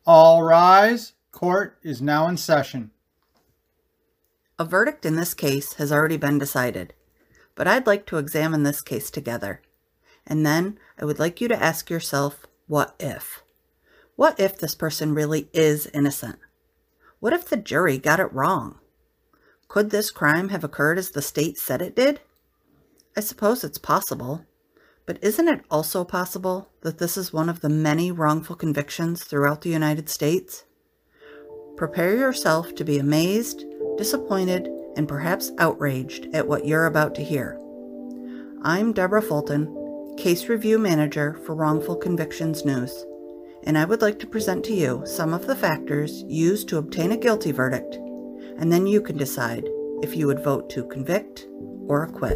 All rise. Court is now in session. A verdict in this case has already been decided, but I'd like to examine this case together. And then I would like you to ask yourself, what if? What if this person really is innocent? What if the jury got it wrong? Could this crime have occurred as the state said it did? I suppose it's possible, but isn't it also possible that this is one of the many wrongful convictions throughout the United States? Prepare yourself to be amazed, disappointed, and perhaps outraged at what you're about to hear. I'm Deborah Fulton, Case Review Manager for Wrongful Convictions News, and I would like to present to you some of the factors used to obtain a guilty verdict, and then you can decide if you would vote to convict or acquit.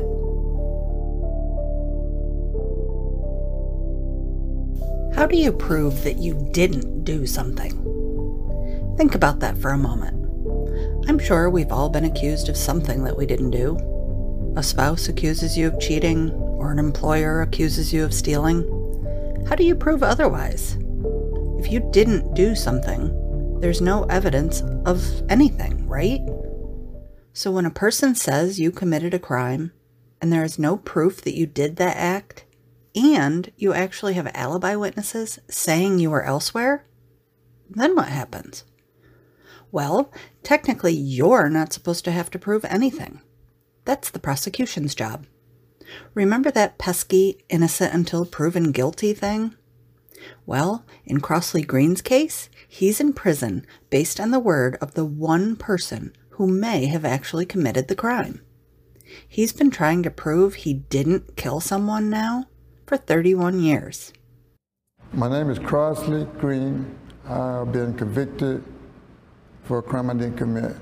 How do you prove that you didn't do something? Think about that for a moment. I'm sure we've all been accused of something that we didn't do. A spouse accuses you of cheating, or an employer accuses you of stealing. How do you prove otherwise? If you didn't do something, there's no evidence of anything, right? So when a person says you committed a crime, and there is no proof that you did that act, and you actually have alibi witnesses saying you were elsewhere, then what happens? Well, technically, you're not supposed to have to prove anything. That's the prosecution's job. Remember that pesky innocent until proven guilty thing? Well, in Crossley Green's case, he's in prison based on the word of the one person who may have actually committed the crime. He's been trying to prove he didn't kill someone now for 31 years. My name is Crossley Green. I've been convicted for a crime I didn't commit.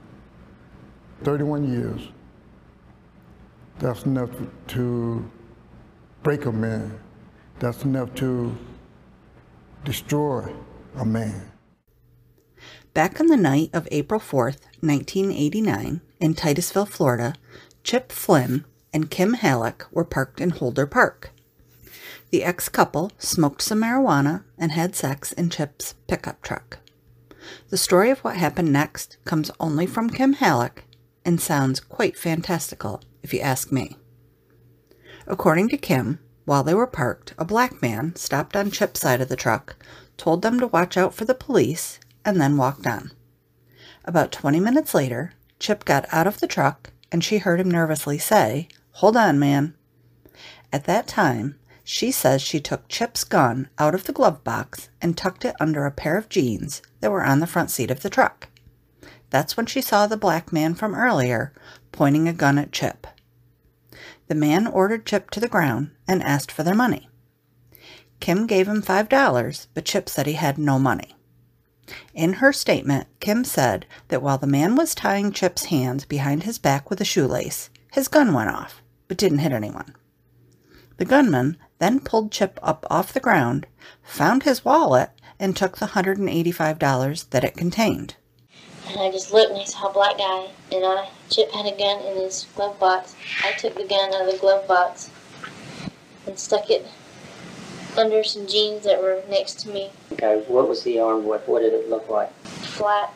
31 years. That's enough to break a man. That's enough to destroy a man. Back on the night of April 4th, 1989, in Titusville, Florida, Chip Flynn and Kim Halleck were parked in Holder Park. The ex-couple smoked some marijuana and had sex in Chip's pickup truck. The story of what happened next comes only from Kim Halleck and sounds quite fantastical, if you ask me. According to Kim, while they were parked, a black man stopped on Chip's side of the truck, told them to watch out for the police, and then walked on. About 20 minutes later, Chip got out of the truck, and she heard him nervously say, "Hold on, man." At that time, she says she took Chip's gun out of the glove box and tucked it under a pair of jeans that were on the front seat of the truck. That's when she saw the black man from earlier pointing a gun at Chip. The man ordered Chip to the ground and asked for their money. Kim gave him $5, but Chip said he had no money. In her statement, Kim said that while the man was tying Chip's hands behind his back with a shoelace, his gun went off, but didn't hit anyone. The gunman then pulled Chip up off the ground, found his wallet, and took the $185 that it contained. And I just looked and I saw a black guy, and Chip had a gun in his glove box. I took the gun out of the glove box and stuck it under some jeans that were next to me. Okay, what was he armed with? What did it look like? Flat,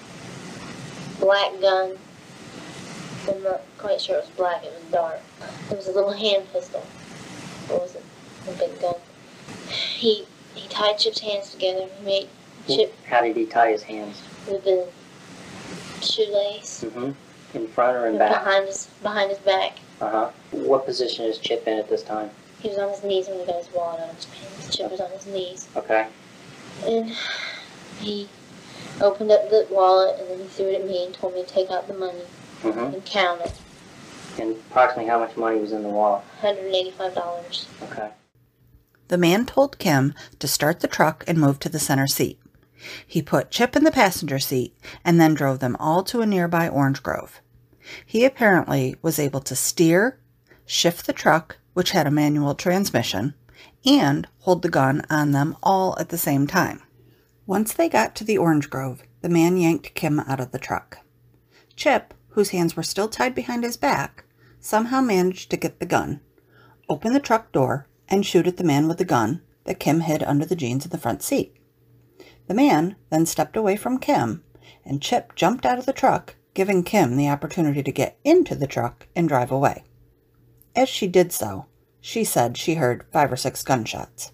black gun. I'm not quite sure it was black, it was dark. It was a little hand pistol. It wasn't a big gun. He tied Chip's hands together. He made Chip... How did he tie his hands? With a shoelace. Mm-hmm. In front or in back? Behind his back. Uh-huh. What position is Chip in at this time? He was on his knees when he got his wallet out of his pants. Chip was on his knees. Okay. And he opened up the wallet, and then he threw it at me and told me to take out the money and count it. And approximately how much money was in the wallet? $185. Okay. The man told Kim to start the truck and move to the center seat. He put Chip in the passenger seat and then drove them all to a nearby orange grove. He apparently was able to steer, shift the truck, which had a manual transmission, and hold the gun on them all at the same time. Once they got to the orange grove, the man yanked Kim out of the truck. Chip, whose hands were still tied behind his back, somehow managed to get the gun, open the truck door, and shoot at the man with the gun that Kim hid under the jeans in the front seat. The man then stepped away from Kim, and Chip jumped out of the truck, giving Kim the opportunity to get into the truck and drive away. As she did so, she said she heard 5 or 6 gunshots.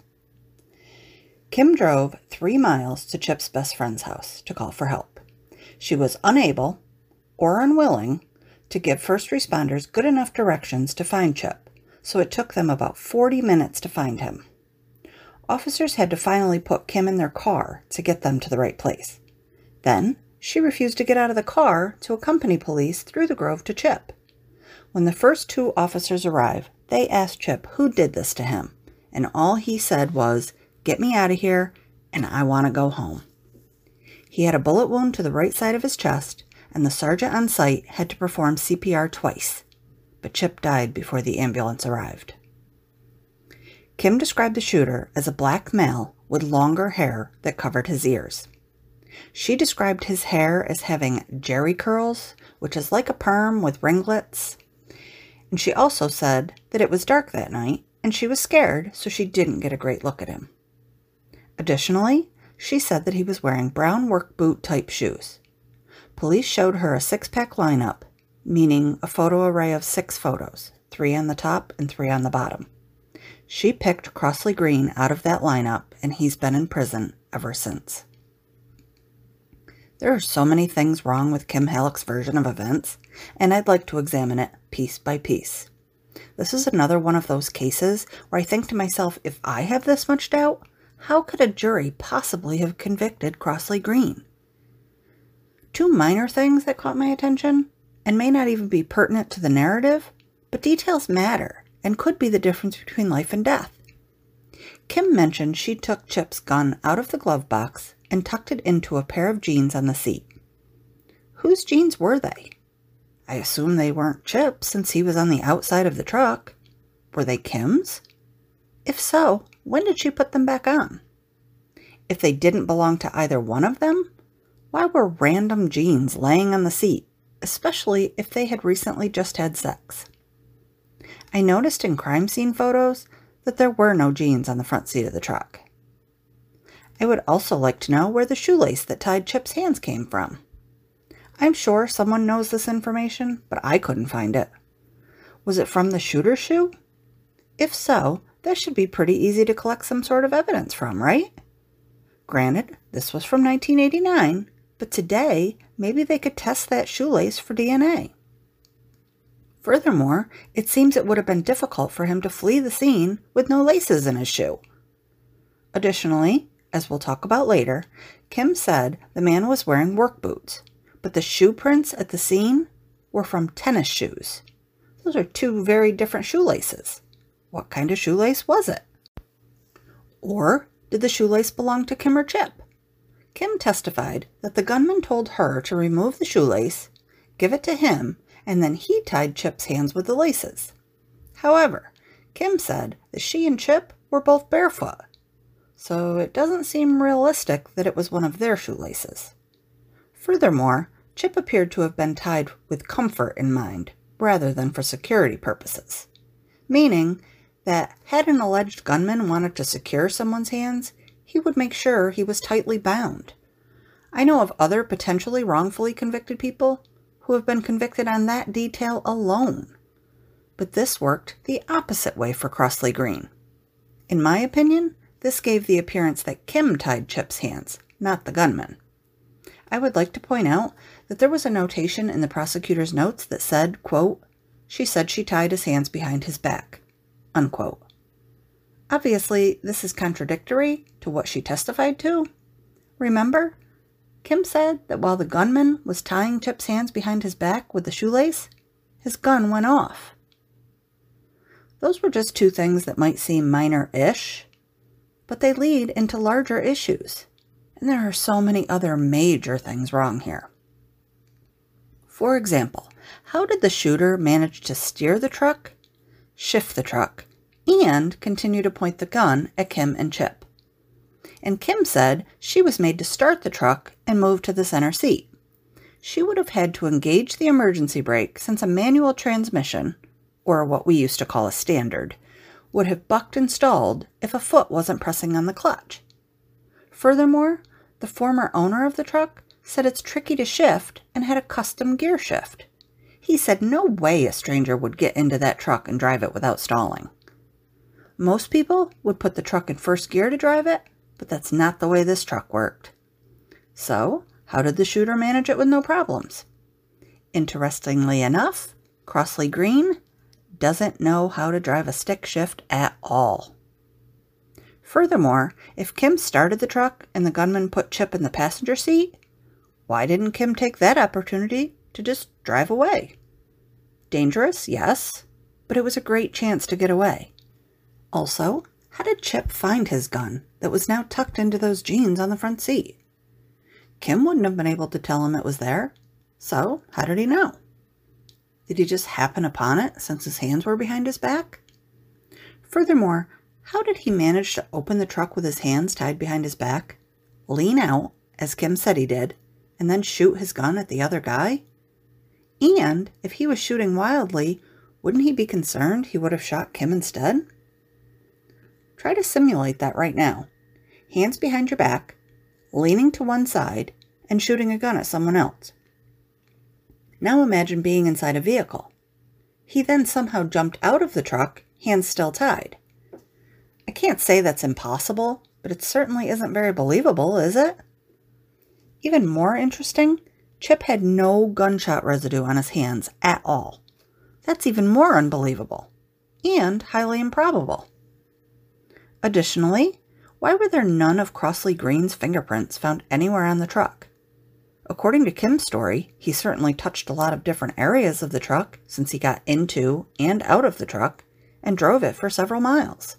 Kim drove 3 miles to Chip's best friend's house to call for help. She was unable or unwilling to give first responders good enough directions to find Chip, so it took them about 40 minutes to find him. Officers had to finally put Kim in their car to get them to the right place. Then, she refused to get out of the car to accompany police through the grove to Chip. When the first 2 officers arrived, they asked Chip who did this to him, and all he said was, "Get me out of here, and I want to go home." He had a bullet wound to the right side of his chest, and the sergeant on site had to perform CPR twice, but Chip died before the ambulance arrived. Kim described the shooter as a black male with longer hair that covered his ears. She described his hair as having jerry curls, which is like a perm with ringlets, and she also said that it was dark that night, and she was scared, so she didn't get a great look at him. Additionally, she said that he was wearing brown work boot type shoes. Police showed her a 6-pack lineup, meaning a photo array of 6 photos, 3 on the top and 3 on the bottom. She picked Crossley Green out of that lineup, and he's been in prison ever since. There are so many things wrong with Kim Halleck's version of events, and I'd like to examine it piece by piece. This is another one of those cases where I think to myself, if I have this much doubt, how could a jury possibly have convicted Crossley Green? 2 minor things that caught my attention, and may not even be pertinent to the narrative, but details matter and could be the difference between life and death. Kim mentioned she took Chip's gun out of the glove box and tucked it into a pair of jeans on the seat. Whose jeans were they? I assume they weren't Chip's since he was on the outside of the truck. Were they Kim's? If so, when did she put them back on? If they didn't belong to either one of them, why were random jeans laying on the seat, especially if they had recently just had sex? I noticed in crime scene photos that there were no jeans on the front seat of the truck. I would also like to know where the shoelace that tied Chip's hands came from. I'm sure someone knows this information, but I couldn't find it. Was it from the shooter's shoe? If so, that should be pretty easy to collect some sort of evidence from, right? Granted, this was from 1989, but today, maybe they could test that shoelace for DNA. Furthermore, it seems it would have been difficult for him to flee the scene with no laces in his shoe. Additionally, as we'll talk about later, Kim said the man was wearing work boots, but the shoe prints at the scene were from tennis shoes. Those are 2 very different shoelaces. What kind of shoelace was it? Or did the shoelace belong to Kim or Chip? Kim testified that the gunman told her to remove the shoelace, give it to him, and then he tied Chip's hands with the laces. However, Kim said that she and Chip were both barefoot, so it doesn't seem realistic that it was one of their shoelaces. Furthermore, Chip appeared to have been tied with comfort in mind, rather than for security purposes, meaning that had an alleged gunman wanted to secure someone's hands, he would make sure he was tightly bound. I know of other potentially wrongfully convicted people who have been convicted on that detail alone. But this worked the opposite way for Crossley Green. In my opinion, this gave the appearance that Kim tied Chip's hands, not the gunman. I would like to point out that there was a notation in the prosecutor's notes that said, quote, "She said she tied his hands behind his back," unquote. Obviously, this is contradictory to what she testified to. Remember, Kim said that while the gunman was tying Chip's hands behind his back with the shoelace, his gun went off. Those were just 2 things that might seem minor-ish, but they lead into larger issues, and there are so many other major things wrong here. For example, how did the shooter manage to steer the truck, shift the truck, and continue to point the gun at Kim and Chip? And Kim said she was made to start the truck and move to the center seat. She would have had to engage the emergency brake since a manual transmission, or what we used to call a standard, would have bucked and stalled if a foot wasn't pressing on the clutch. Furthermore, The former owner of the truck said it's tricky to shift and had a custom gear shift. He said no way a stranger would get into that truck and drive it without stalling. Most people would put the truck in first gear to drive it, but that's not the way this truck worked. So, how did the shooter manage it with no problems? Interestingly enough, Crossley Green doesn't know how to drive a stick shift at all. Furthermore, if Kim started the truck and the gunman put Chip in the passenger seat, why didn't Kim take that opportunity to just drive away? Dangerous, yes, but it was a great chance to get away. Also, how did Chip find his gun that was now tucked into those jeans on the front seat? Kim wouldn't have been able to tell him it was there, so how did he know? Did he just happen upon it since his hands were behind his back? Furthermore, how did he manage to open the truck with his hands tied behind his back, lean out, as Kim said he did, and then shoot his gun at the other guy? And if he was shooting wildly, wouldn't he be concerned he would have shot Kim instead? Try to simulate that right now. Hands behind your back, leaning to one side, and shooting a gun at someone else. Now imagine being inside a vehicle. He then somehow jumped out of the truck, hands still tied. I can't say that's impossible, but it certainly isn't very believable, is it? Even more interesting, Chip had no gunshot residue on his hands at all. That's even more unbelievable, and highly improbable. Additionally, why were there none of Crossley Green's fingerprints found anywhere on the truck? According to Kim's story, he certainly touched a lot of different areas of the truck since he got into and out of the truck and drove it for several miles.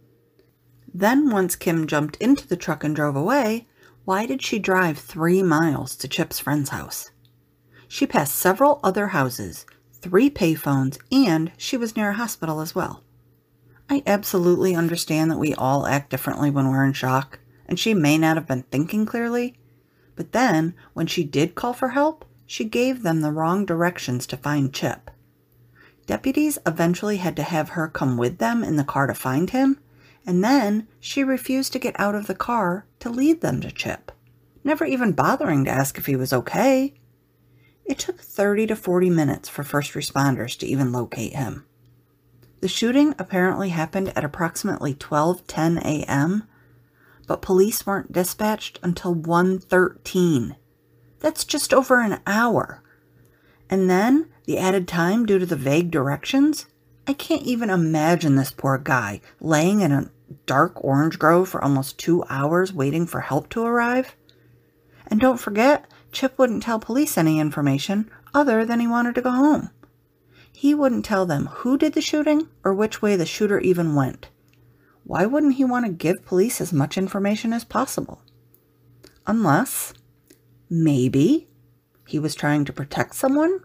Then once Kim jumped into the truck and drove away, why did she drive 3 miles to Chip's friend's house? She passed several other houses, 3 payphones, and she was near a hospital as well. I absolutely understand that we all act differently when we're in shock, and she may not have been thinking clearly, but then, when she did call for help, she gave them the wrong directions to find Chip. Deputies eventually had to have her come with them in the car to find him, and then she refused to get out of the car to lead them to Chip, never even bothering to ask if he was okay. It took 30 to 40 minutes for first responders to even locate him. The shooting apparently happened at approximately 12:10 a.m., but police weren't dispatched until 1:13. That's just over an hour. And then, the added time due to the vague directions, I can't even imagine this poor guy laying in a dark orange grove for almost 2 hours waiting for help to arrive. And don't forget, Chip wouldn't tell police any information other than he wanted to go home. He wouldn't tell them who did the shooting or which way the shooter even went. Why wouldn't he want to give police as much information as possible? Unless, maybe, he was trying to protect someone?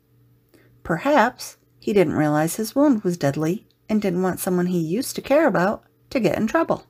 Perhaps he didn't realize his wound was deadly and didn't want someone he used to care about to get in trouble.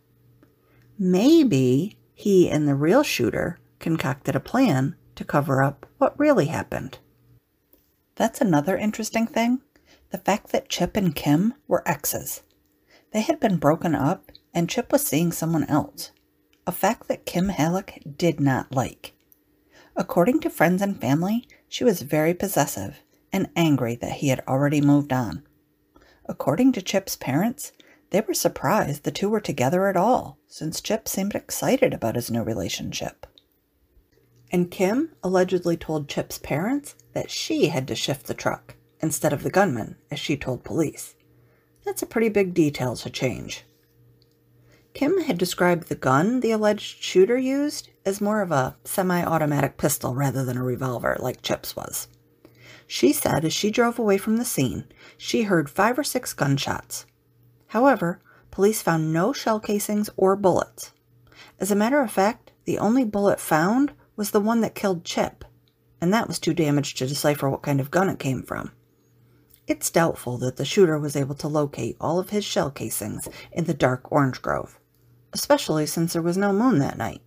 Maybe he and the real shooter concocted a plan to cover up what really happened. That's another interesting thing, the fact that Chip and Kim were exes. They had been broken up and Chip was seeing someone else, a fact that Kim Halleck did not like. According to friends and family, she was very possessive and angry that he had already moved on. According to Chip's parents, they were surprised the two were together at all, since Chip seemed excited about his new relationship. And Kim allegedly told Chip's parents that she had to shift the truck instead of the gunman, as she told police. That's a pretty big detail to change. Kim had described the gun the alleged shooter used as more of a semi-automatic pistol rather than a revolver like Chip's was. She said as she drove away from the scene, she heard 5 or 6 gunshots. However, police found no shell casings or bullets. As a matter of fact, the only bullet found was the one that killed Chip, and that was too damaged to decipher what kind of gun it came from. It's doubtful that the shooter was able to locate all of his shell casings in the dark orange grove, especially since there was no moon that night.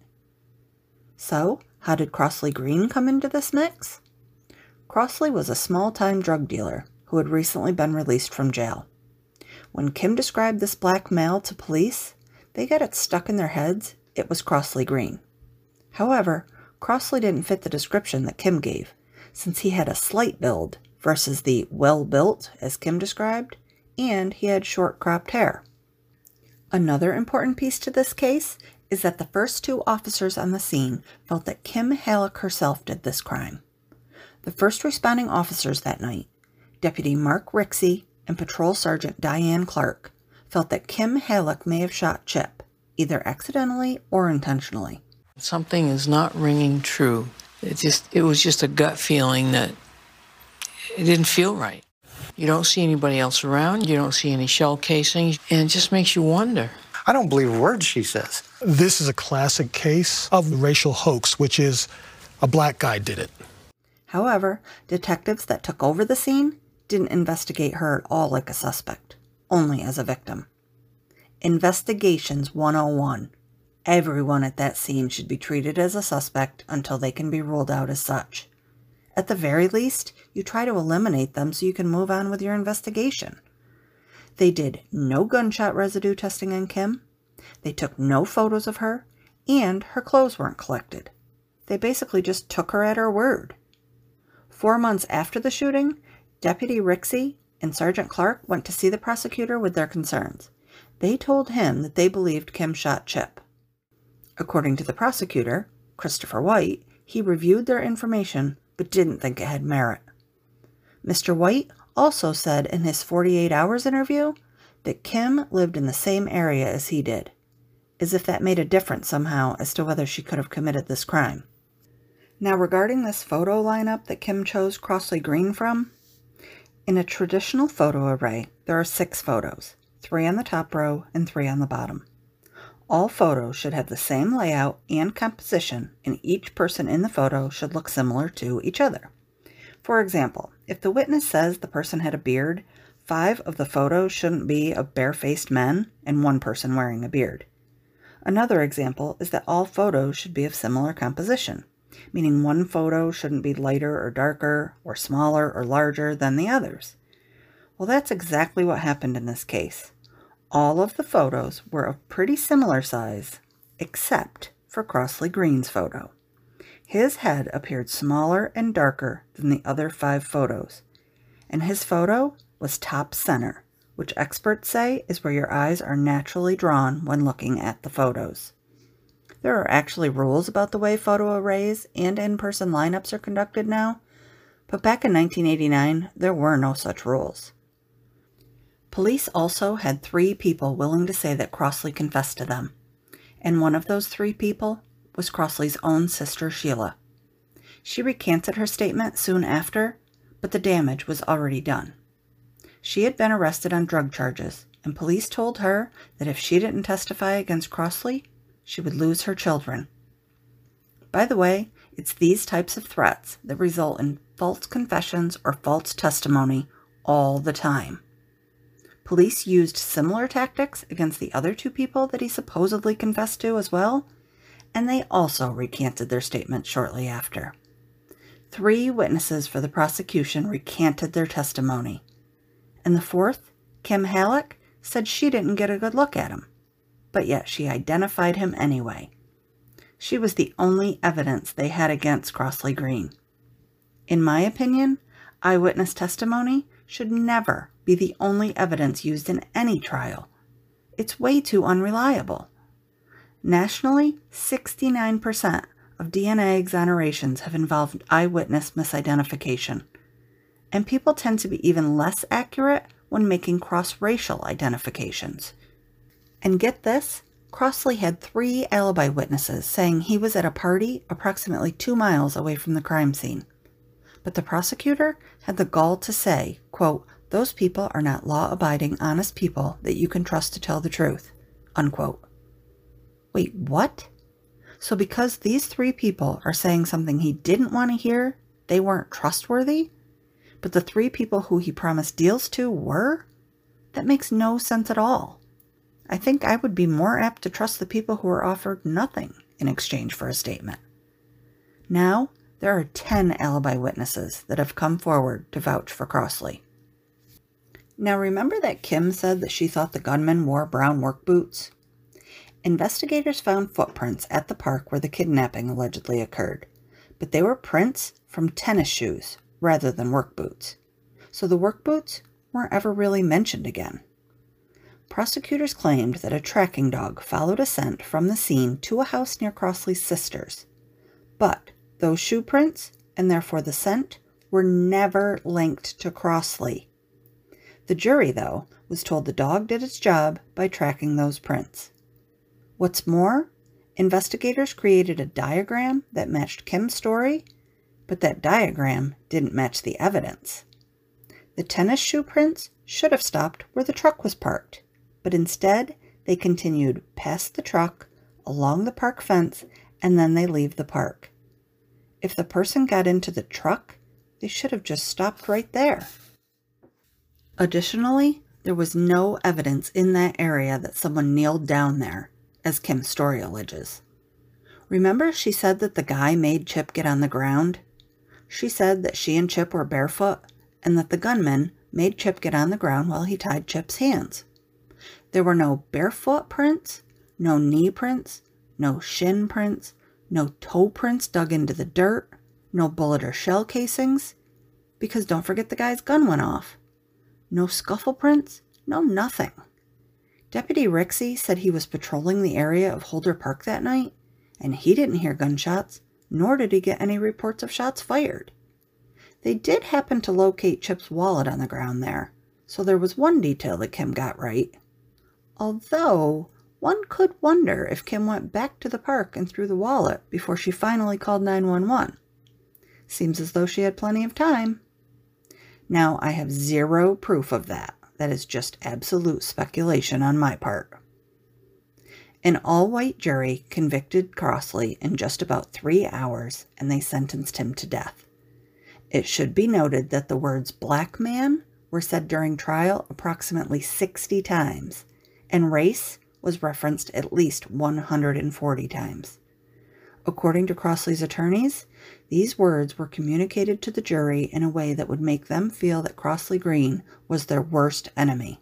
So, how did Crossley Green come into this mix? Crossley was a small-time drug dealer who had recently been released from jail. When Kim described this black male to police, they got it stuck in their heads it was Crossley Green. However, Crossley didn't fit the description that Kim gave, since he had a slight build versus the well-built, as Kim described, and he had short cropped hair. Another important piece to this case is that the first two officers on the scene felt that Kim Halleck herself did this crime. The first responding officers that night, Deputy Mark Rixey and Patrol Sergeant Diane Clark, felt that Kim Halleck may have shot Chip, either accidentally or intentionally. Something is not ringing true. It was just a gut feeling that it didn't feel right. You don't see anybody else around, you don't see any shell casings, and it just makes you wonder. I don't believe a word she says. This is a classic case of racial hoax, which is a black guy did it. However, detectives that took over the scene didn't investigate her at all like a suspect, only as a victim. Investigations 101. Everyone at that scene should be treated as a suspect until they can be ruled out as such. At the very least, you try to eliminate them so you can move on with your investigation. They did no gunshot residue testing on Kim, they took no photos of her, and her clothes weren't collected. They basically just took her at her word. 4 months after the shooting, Deputy Rixey and Sergeant Clark went to see the prosecutor with their concerns. They told him that they believed Kim shot Chip. According to the prosecutor, Christopher White, he reviewed their information but didn't think it had merit. Mr. White also said in his 48 Hours interview that Kim lived in the same area as he did, as if that made a difference somehow as to whether she could have committed this crime. Now, regarding this photo lineup that Kim chose Crossley Green from, in a traditional photo array, there are 6 photos, 3 on the top row and 3 on the bottom. All photos should have the same layout and composition, and each person in the photo should look similar to each other. For example, if the witness says the person had a beard, 5 of the photos shouldn't be of bare-faced men and 1 person wearing a beard. Another example is that all photos should be of similar composition, meaning one photo shouldn't be lighter or darker, or smaller or larger than the others. Well, that's exactly what happened in this case. All of the photos were of pretty similar size, except for Crossley Green's photo. His head appeared smaller and darker than the other 5 photos, and his photo was top center, which experts say is where your eyes are naturally drawn when looking at the photos. There are actually rules about the way photo arrays and in-person lineups are conducted now, but back in 1989, there were no such rules. Police also had 3 people willing to say that Crossley confessed to them, and one of those 3 people was Crossley's own sister, Sheila. She recanted her statement soon after, but the damage was already done. She had been arrested on drug charges, and police told her that if she didn't testify against Crossley, she would lose her children. By the way, it's these types of threats that result in false confessions or false testimony all the time. Police used similar tactics against the other 2 people that he supposedly confessed to as well, and they also recanted their statements shortly after. 3 witnesses for the prosecution recanted their testimony, and the 4th, Kim Halleck, said she didn't get a good look at him, but yet she identified him anyway. She was the only evidence they had against Crossley Green. In my opinion, eyewitness testimony should never be the only evidence used in any trial. It's way too unreliable. Nationally, 69% of DNA exonerations have involved eyewitness misidentification, and people tend to be even less accurate when making cross-racial identifications. And get this, Crossley had 3 alibi witnesses saying he was at a party approximately 2 miles away from the crime scene. But the prosecutor had the gall to say, quote, "Those people are not law-abiding, honest people that you can trust to tell the truth," unquote. Wait, what? So because these 3 people are saying something he didn't want to hear, they weren't trustworthy? But the 3 people who he promised deals to were? That makes no sense at all. I think I would be more apt to trust the people who were offered nothing in exchange for a statement. Now, there are 10 alibi witnesses that have come forward to vouch for Crossley. Now remember that Kim said that she thought the gunman wore brown work boots? Investigators found footprints at the park where the kidnapping allegedly occurred, but they were prints from tennis shoes rather than work boots, so the work boots weren't ever really mentioned again. Prosecutors claimed that a tracking dog followed a scent from the scene to a house near Crossley's sister's, but those shoe prints, and therefore the scent, were never linked to Crossley. The jury, though, was told the dog did its job by tracking those prints. What's more, investigators created a diagram that matched Kim's story, but that diagram didn't match the evidence. The tennis shoe prints should have stopped where the truck was parked, but instead they continued past the truck, along the park fence, and then they leave the park. If the person got into the truck, they should have just stopped right there. Additionally, there was no evidence in that area that someone kneeled down there, as Kim's story alleges. Remember she said that the guy made Chip get on the ground? She said that she and Chip were barefoot, and that the gunman made Chip get on the ground while he tied Chip's hands. There were no barefoot prints, no knee prints, no shin prints, no toe prints dug into the dirt, no bullet or shell casings, because don't forget the guy's gun went off. No scuffle prints, no nothing. Deputy Rixey said he was patrolling the area of Holder Park that night, and he didn't hear gunshots, nor did he get any reports of shots fired. They did happen to locate Chip's wallet on the ground there, so there was one detail that Kim got right. Although, one could wonder if Kim went back to the park and threw the wallet before she finally called 911. Seems as though she had plenty of time. Now, I have zero proof of that. That is just absolute speculation on my part. An all-white jury convicted Crossley in just about 3 hours, and they sentenced him to death. It should be noted that the words black man were said during trial approximately 60 times, and race was referenced at least 140 times. According to Crossley's attorneys, these words were communicated to the jury in a way that would make them feel that Crossley Green was their worst enemy.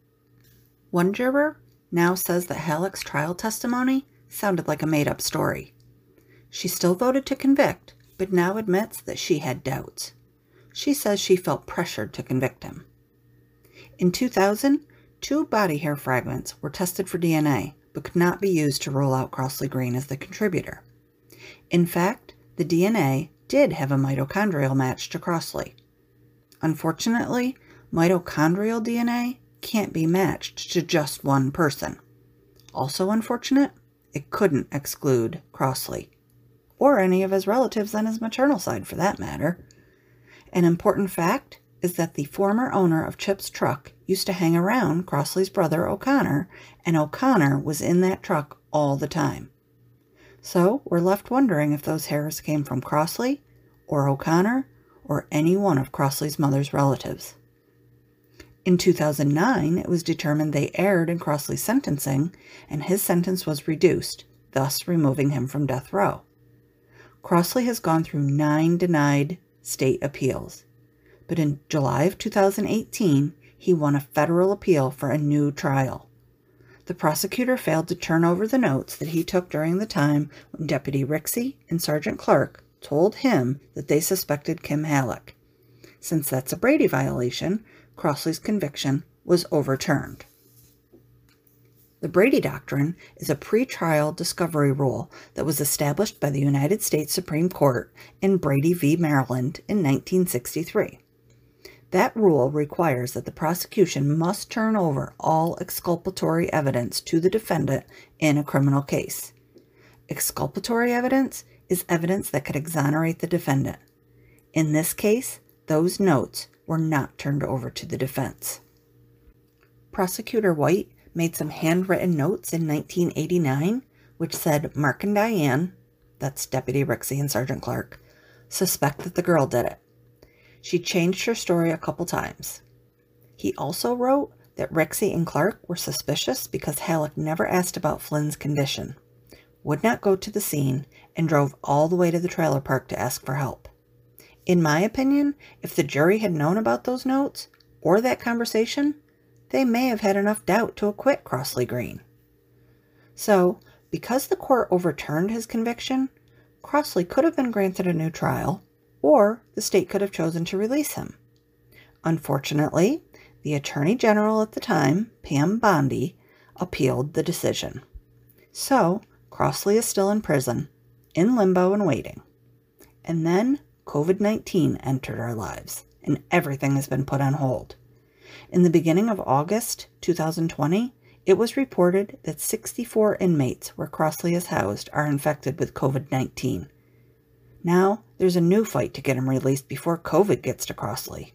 One juror now says that Halleck's trial testimony sounded like a made-up story. She still voted to convict, but now admits that she had doubts. She says she felt pressured to convict him. In 2000, 2 body hair fragments were tested for DNA, but could not be used to rule out Crossley Green as the contributor. In fact, the DNA did have a mitochondrial match to Crossley. Unfortunately, mitochondrial DNA can't be matched to just one person. Also unfortunate, it couldn't exclude Crossley, or any of his relatives on his maternal side for that matter. An important fact is that the former owner of Chip's truck used to hang around Crossley's brother O'Connor, and O'Connor was in that truck all the time. So we're left wondering if those hairs came from Crossley, or O'Connor, or any one of Crossley's mother's relatives. In 2009, it was determined they erred in Crossley's sentencing, and his sentence was reduced, thus removing him from death row. Crossley has gone through 9 denied state appeals, but in July of 2018, he won a federal appeal for a new trial. The prosecutor failed to turn over the notes that he took during the time when Deputy Rixey and Sergeant Clark told him that they suspected Kim Halleck. Since that's a Brady violation, Crossley's conviction was overturned. The Brady Doctrine is a pretrial discovery rule that was established by the United States Supreme Court in Brady v. Maryland in 1963. That rule requires that the prosecution must turn over all exculpatory evidence to the defendant in a criminal case. Exculpatory evidence is evidence that could exonerate the defendant. In this case, those notes were not turned over to the defense. Prosecutor White made some handwritten notes in 1989, which said Mark and Diane, that's Deputy Rixey and Sergeant Clark, suspect that the girl did it. She changed her story a couple times. He also wrote that Rixey and Clark were suspicious because Halleck never asked about Flynn's condition, would not go to the scene, and drove all the way to the trailer park to ask for help. In my opinion, if the jury had known about those notes, or that conversation, they may have had enough doubt to acquit Crossley Green. So, because the court overturned his conviction, Crossley could have been granted a new trial, or the state could have chosen to release him. Unfortunately, the Attorney General at the time, Pam Bondi, appealed the decision. So, Crossley is still in prison, in limbo and waiting. And then COVID-19 entered our lives, and everything has been put on hold. In the beginning of August 2020, it was reported that 64 inmates where Crossley is housed are infected with COVID-19. Now, there's a new fight to get him released before COVID gets to Crossley.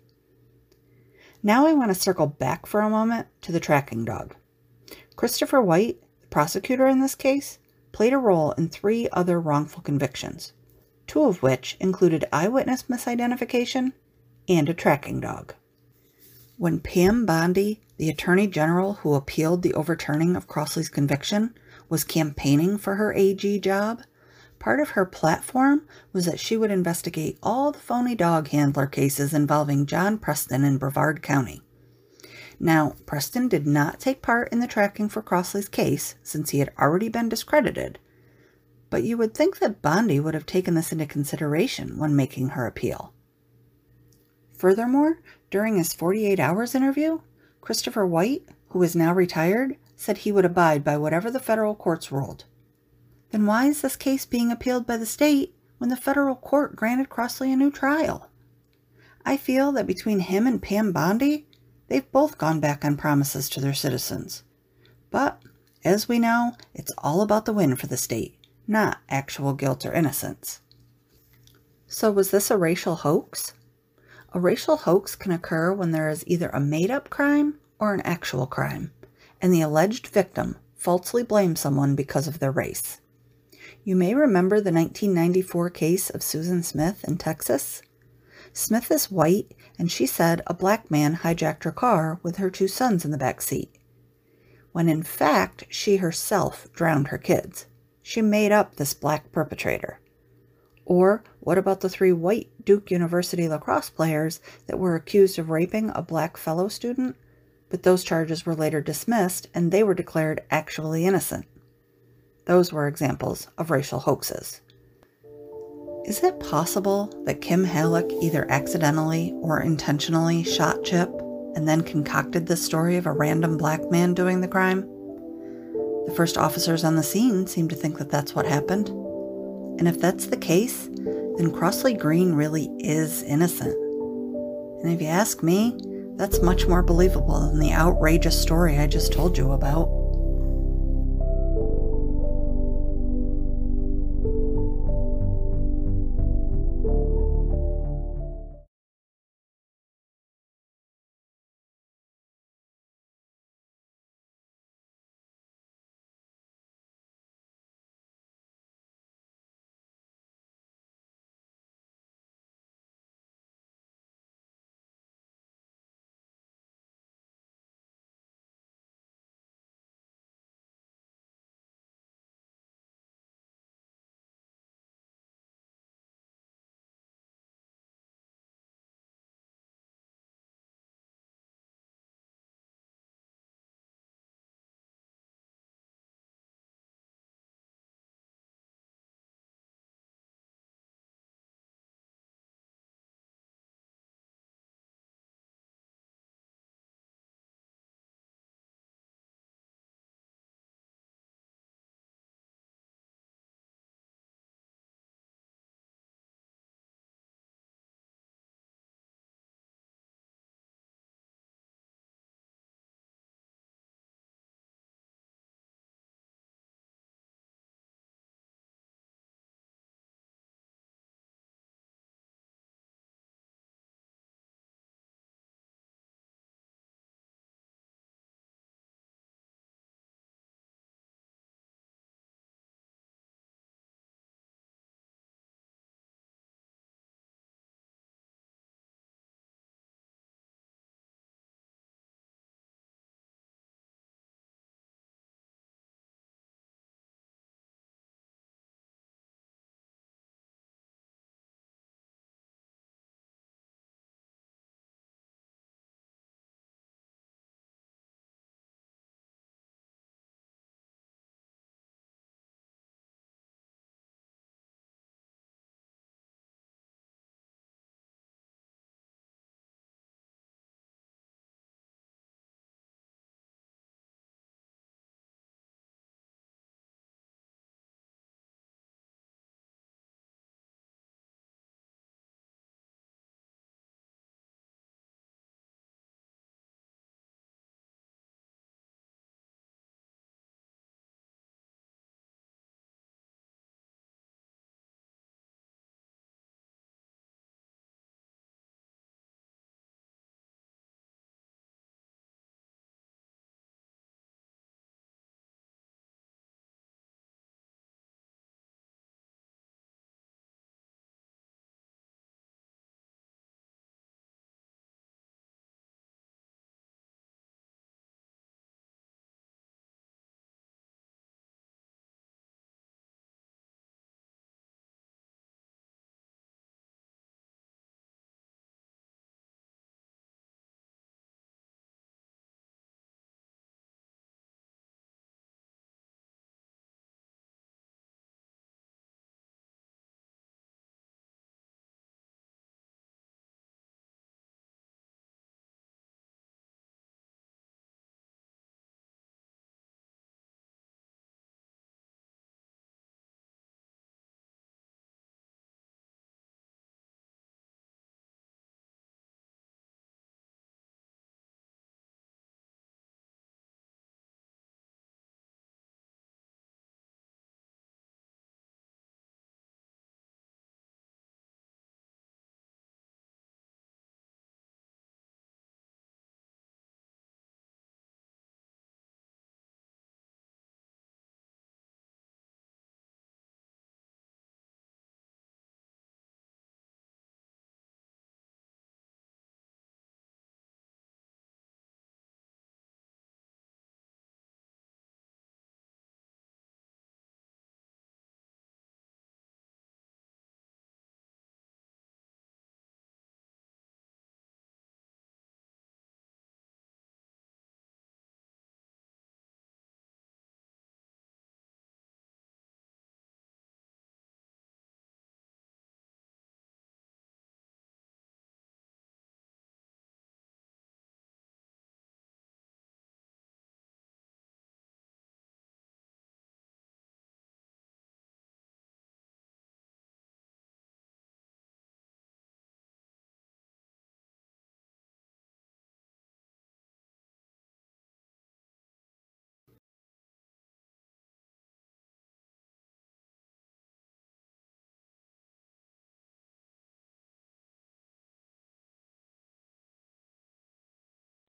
Now I want to circle back for a moment to the tracking dog. Christopher White, the prosecutor in this case, played a role in 3 other wrongful convictions, 2 of which included eyewitness misidentification and a tracking dog. When Pam Bondi, the Attorney General who appealed the overturning of Crossley's conviction, was campaigning for her AG job, part of her platform was that she would investigate all the phony dog handler cases involving John Preston in Brevard County. Now, Preston did not take part in the tracking for Crossley's case since he had already been discredited, but you would think that Bondi would have taken this into consideration when making her appeal. Furthermore, during his 48 Hours interview, Christopher White, who is now retired, said he would abide by whatever the federal courts ruled. Then why is this case being appealed by the state when the federal court granted Crossley a new trial? I feel that between him and Pam Bondi, they've both gone back on promises to their citizens. But, as we know, it's all about the win for the state, not actual guilt or innocence. So was this a racial hoax? A racial hoax can occur when there is either a made-up crime or an actual crime, and the alleged victim falsely blames someone because of their race. You may remember the 1994 case of Susan Smith in Texas. Smith is white, and she said a black man hijacked her car with her 2 sons in the back seat, when in fact she herself drowned her kids. She made up this black perpetrator. Or what about the 3 white Duke University lacrosse players that were accused of raping a black fellow student, but those charges were later dismissed and they were declared actually innocent? Those were examples of racial hoaxes. Is it possible that Kim Halleck either accidentally or intentionally shot Chip and then concocted the story of a random black man doing the crime? The first officers on the scene seem to think that that's what happened. And if that's the case, then Crossley Green really is innocent. And if you ask me, that's much more believable than the outrageous story I just told you about.